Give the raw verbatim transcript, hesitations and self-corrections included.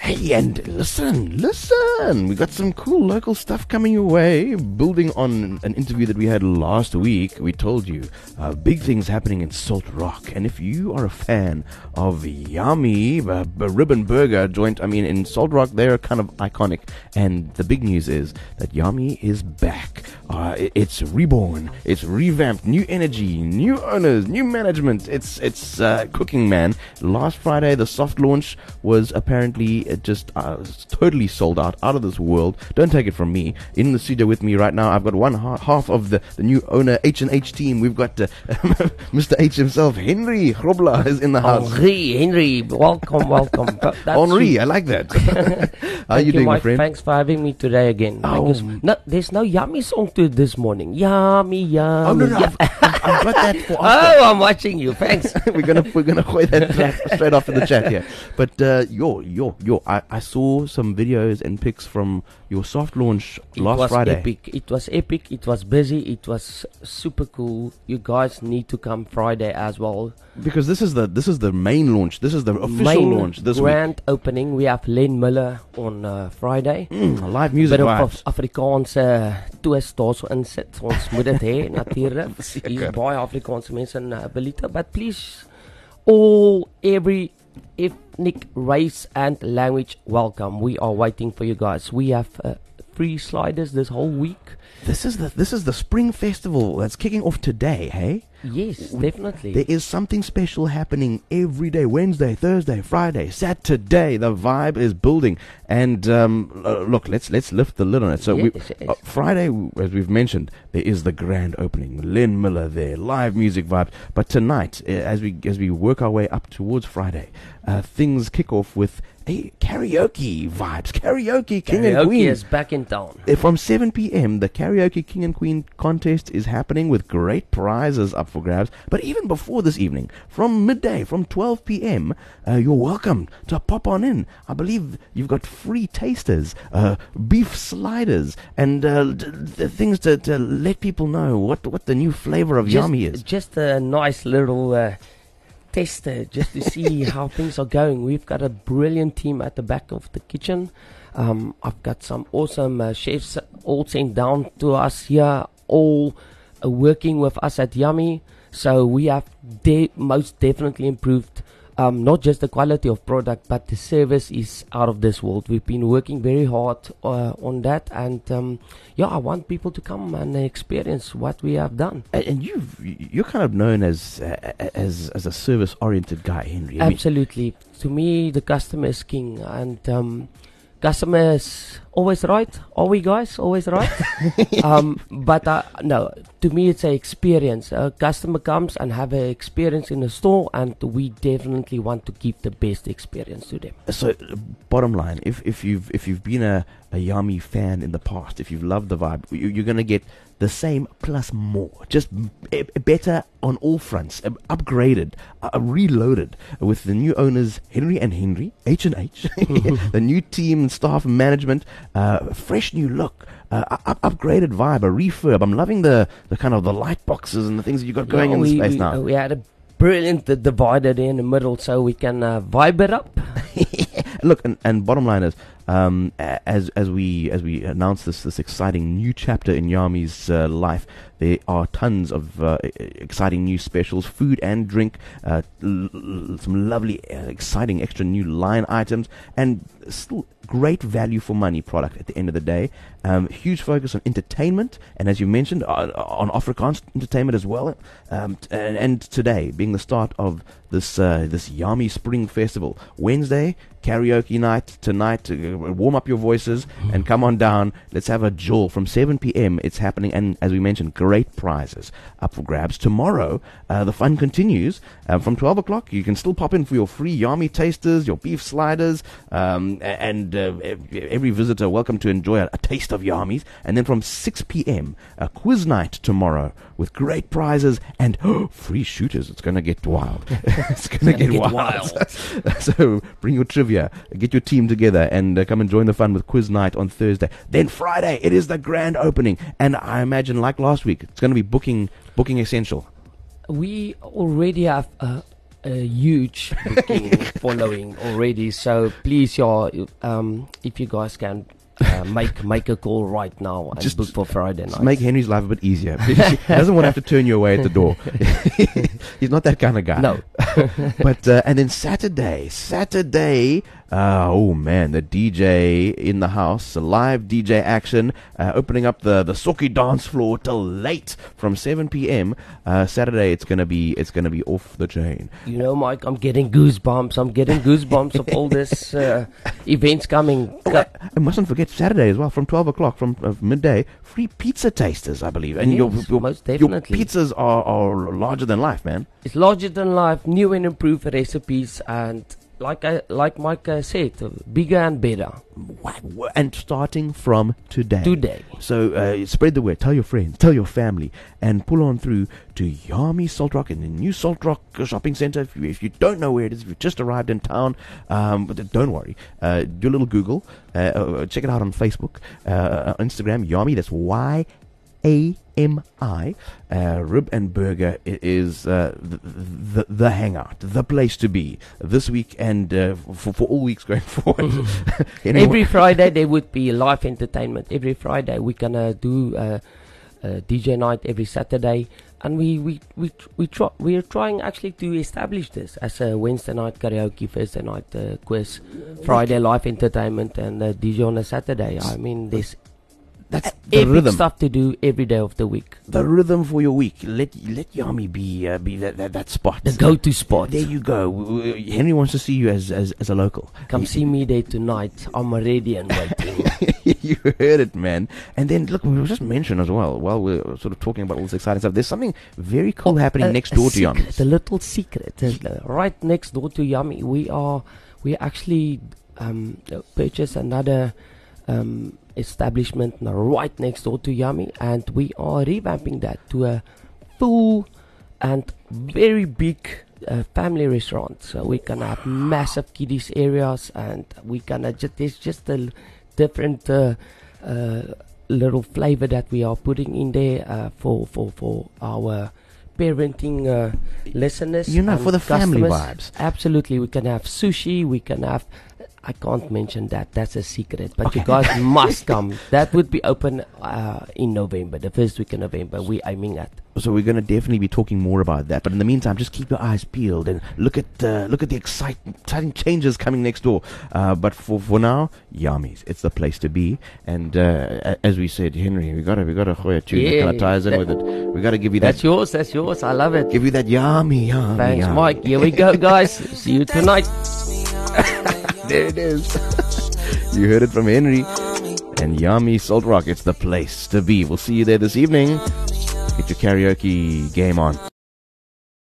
Hey, and listen, listen, we got some cool local stuff coming your way. Building on an interview that we had last week, we told you uh, big things happening in Salt Rock. And if you are a fan of Yummy, a, a ribbon burger joint, I mean, in Salt Rock, they're kind of iconic. And the big news is that Yummy is back. Uh, it, it's reborn, it's revamped, new energy, new owners, new management. It's it's uh, cooking, man. Last Friday, the soft launch was apparently it just uh, totally sold out, out of this world. Don't take it from me. In the studio with me right now, I've got one ha- half of the, the new owner H and H team. We've got uh, Mister H himself, Henry Grobler, is in the house. Henry, Henry, welcome, welcome. Henry, sweet. I like that. How are you, you doing, my friend? Thanks for having me today again. Oh. No, there's no Yummy song to this morning. Yummy, yummy. Oh no, no, I've, I've, I've got that for after. Oh, I'm watching you. Thanks. we're gonna we're gonna play that track straight after the chat here. But uh, yo, yo, yo, I, I saw some videos and pics from your soft launch it last was Friday. Epic. It was epic. It was busy. It was super cool. You guys need to come Friday as well. Because this is the this is the main launch. This is the official main launch. This grand week. opening. We have Len Miller on uh, Friday. Mm, live music bit vibes. of Afrikaanse twist daarso insit. Ons moet dit hê natuurlik. Hier's baie Afrikaanse mense in uh, Belita, but please all every ethnic race and language welcome. We are waiting for you guys. We have uh, free sliders this whole week. This is the this is the spring festival that's kicking off today, hey? Yes, definitely. There is something special happening every day. Wednesday, Thursday, Friday, Saturday. The vibe is building. And um, uh, look, let's let's lift the lid on it. So yes, we, yes. Uh, Friday, as we've mentioned, there is the grand opening. Len Miller there, live music vibes. But tonight, uh, as we as we work our way up towards Friday, uh, things kick off with a karaoke vibes. Karaoke King karaoke and Queen is back in town. Uh, From seven p.m., the Karaoke King and Queen contest is happening with great prizes up for grabs. But even before this evening, from midday, from twelve p.m., uh, you're welcome to pop on in. I believe you've got free tasters, uh, beef sliders, and uh, d- d- things to, to let people know what, what the new flavor of just, Yummy is. Just a nice little uh, tester just to see how things are going. We've got a brilliant team at the back of the kitchen. Um, I've got some awesome uh, chefs all sent down to us here, all uh, working with us at Yummy. So we have de- most definitely improved um, not just the quality of product, but the service is out of this world. We've been working very hard uh, on that, and um, yeah, I want people to come and experience what we have done. And, and you've, you're kind of known as uh, as as a service-oriented guy, Henry. I Absolutely. Mean, to me, the customer is king, and um, customer is always right. Are we guys always right? um, but uh, no, to me it's an experience. A customer comes and have an experience in the store, and we definitely want to give the best experience to them. So, bottom line, if if you've if you've been a, a Yummy fan in the past, if you've loved the vibe, you, you're gonna get the same plus more, just b- better on all fronts, uh, upgraded, uh, reloaded with the new owners Henry and Henry, H and H, the new team and staff and management, uh, fresh new look, uh, up- upgraded vibe, a refurb. I'm loving the, the kind of the light boxes and the things that you got going yeah, in we, the space we, now. Uh, we had a brilliant uh, divider there in the middle, so we can uh, vibe it up. Look, and, and bottom line is, um, as as we as we announce this this exciting new chapter in Yummy's uh, life, there are tons of uh, exciting new specials, food and drink, uh, l- l- some lovely, uh, exciting extra new line items, and still great value for money product at the end of the day. Um, huge focus on entertainment, and as you mentioned, uh, on Afrikaans entertainment as well. Um, t- and, and today being the start of this uh, this Yummy Spring Festival, Wednesday karaoke night tonight. Uh, warm up your voices and come on down. Let's have a jewel from seven p.m. It's happening, and as we mentioned, great prizes up for grabs. Tomorrow, uh, the fun continues uh, from twelve o'clock. You can still pop in for your free Yummy tasters, your beef sliders, um, and uh, every visitor welcome to enjoy a, a taste of Yummy's. And then from six p.m. a quiz night tomorrow with great prizes and oh, free shooters. It's going to get wild. It's going to get, get wild. wild. So bring your trivia, get your team together, and uh, come and join the fun with quiz night on Thursday. Then Friday, it is the grand opening, and I imagine, like last week, it's going to be booking booking essential. We already have a a huge booking following already. So please, y'all, um, if you guys can uh, make make a call right now and Just book for Friday night. Make Henry's life a bit easier. He doesn't want to have to turn you away at the door. He's not that kind of guy. No. But uh, and then Saturday, Saturday. Uh, oh man, the D J in the house, a live D J action, uh, opening up the the Soki dance floor till late from seven p.m. Uh, Saturday, it's gonna be it's gonna be off the chain. You know, Mike, I'm getting goosebumps. I'm getting goosebumps of all this uh, events coming. Oh, I, I mustn't forget Saturday as well, from twelve o'clock, from uh, midday, free pizza tasters, I believe, and Yes, your, your most your definitely. pizzas are, are larger than life, man. It's larger than life, new and improved recipes, and like I, like Mike uh, said, uh, bigger and better. And starting from today. Today. So uh, spread the word. Tell your friends. Tell your family. And pull on through to Yami Salt Rock in the new Salt Rock shopping center. If you, if you don't know where it is, if you've just arrived in town, um, but don't worry. Uh, do a little Google. Uh, uh, check it out on Facebook, uh, Instagram. Yami. That's Y A M I. Uh, Rib and Burger is uh, the, the the hangout, the place to be this week and uh, for, for all weeks going forward. Anyway. Every Friday there would be live entertainment. Every Friday we're gonna do uh, a D J night every Saturday, and we we we we try we are trying actually to establish this as a Wednesday night karaoke, Thursday night uh, quiz, Friday live entertainment, and uh, D J on a Saturday. I mean, there's That's the epic rhythm. stuff to do every day of the week. The rhythm for your week. Let let Yami be uh, be that, that that spot. The go-to spot. There you go. W- w- Henry wants to see you as as, as a local. Come see me there tonight. I'm ready and waiting. You heard it, man. And then look, we will just mention as well, while we're sort of talking about all this exciting stuff, there's something very cool happening A- next a door to secret, Yami. A little secret. uh, Right next door to Yami, we are we actually um, uh, purchased another um, establishment right next door to Yami, and we are revamping that to a full and very big uh, family restaurant. So we're gonna have massive kiddies areas, and we gonna just there's just a l- different uh, uh, little flavor that we are putting in there uh, for for for our parenting uh, listeners. You know, and for the family customers. vibes. Absolutely, we can have sushi. We can have. I can't mention that. That's a secret. But Okay. you guys must come. That would be open uh, in November, the first week in November. We're aiming at. So we're going to definitely be talking more about that. But in the meantime, just keep your eyes peeled and look at uh, look at the exciting, exciting changes coming next door. Uh, but for for now, Yami's, it's the place to be. And uh, a- as we said, Henry, we gotta we gotta a tune that Yeah, kind of ties in that- with it. We gotta give you That's that, yours. That's yours. I love it. give you that Yami, Yami. Thanks, Yami. Mike. Here we go, guys. See you tonight. There it is. You heard it from Henry. And Yami Salt Rock, it's the place to be. We'll see you there this evening. Get your karaoke game on.